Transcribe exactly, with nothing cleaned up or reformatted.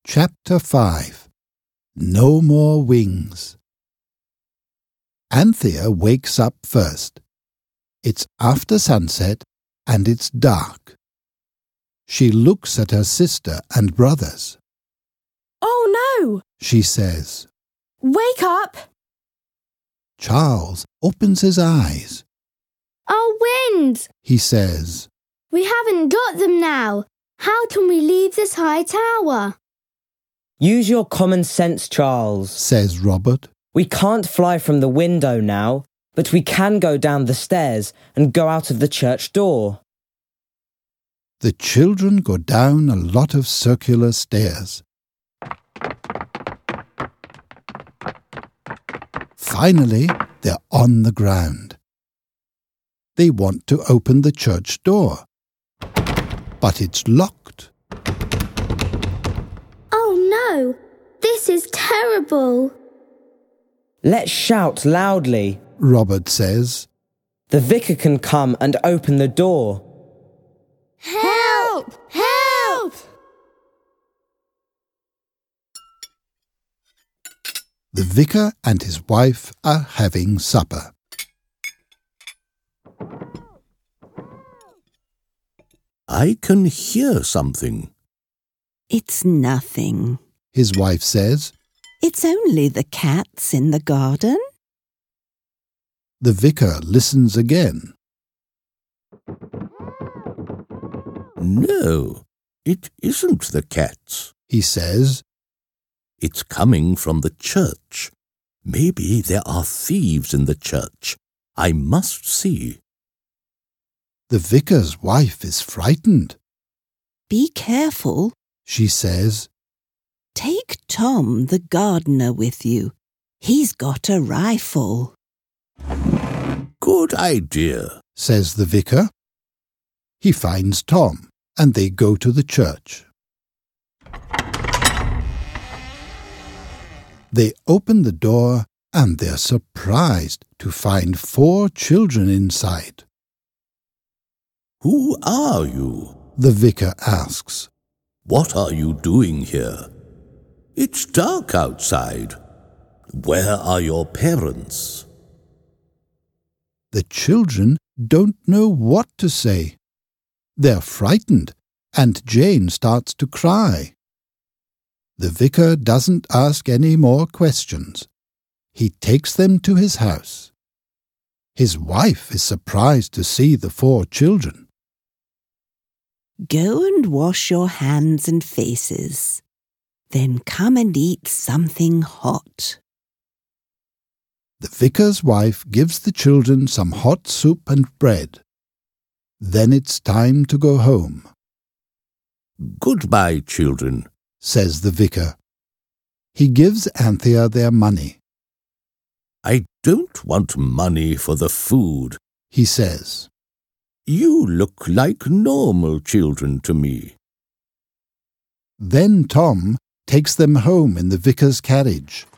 Chapter five. No More Wings. Anthea wakes up first. It's after sunset and it's dark. She looks at her sister and brothers. "Oh no!" She says. "Wake up!" Charles opens his eyes. "Our winds!" He says. "We haven't got them now. How can we leave this high tower?" "Use your common sense, Charles," says Robert. "We can't fly from the window now, but we can go down the stairs and go out of the church door." The children go down a lot of circular stairs. Finally, they're on the ground. They want to open the church door, but it's locked. "Oh no! This is terrible!" "Let's shout loudly," Robert says. "The vicar can come and open the door." Help! Help! The vicar and his wife are having supper. "I can hear something." "It's nothing," His wife says. "It's only the cats in the garden." The vicar listens again. "No, it isn't the cats," He says. "It's coming from the church. Maybe there are thieves in the church. I must see." The vicar's wife is frightened. "Be careful. She says. Take Tom the gardener with you. He's got a rifle." "Good idea," says the vicar. He finds Tom and they go to the church. They open the door and they're surprised to find four children inside. "Who are you?" The vicar asks. "What are you doing here? It's dark outside. Where are your parents?" The children don't know what to say. They're frightened, and Jane starts to cry. The vicar doesn't ask any more questions. He takes them to his house. His wife is surprised to see the four children. "Go and wash your hands and faces. Then come and eat something hot." The vicar's wife gives the children some hot soup and bread. Then it's time to go home. "Goodbye, children," says the vicar. He gives Anthea their money. "I don't want money for the food," he says. "You look like normal children to me." Then Tom takes them home in the vicar's carriage.